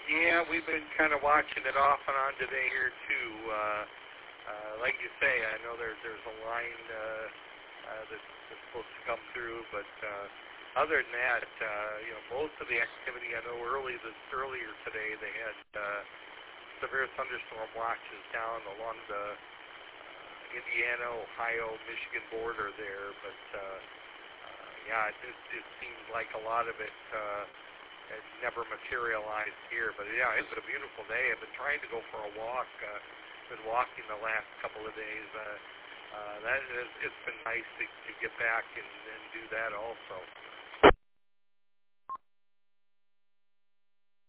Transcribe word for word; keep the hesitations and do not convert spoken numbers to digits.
Yeah, we've been kind of watching it off and on today here too. Uh, uh, like you say, I know there, there's a line uh, uh, that's, that's supposed to come through, but uh, other than that, uh, you know, most of the activity, I know early this earlier today they had uh, severe thunderstorm watches down along the uh, Indiana, Ohio, Michigan border there, but uh, uh, yeah, it, it, it seems like a lot of it. Uh, It never materialized here, but yeah, it's been a beautiful day. I've been trying to go for a walk. Uh, been walking the last couple of days. Uh, uh, that is, it's been nice to, to get back and, and do that also.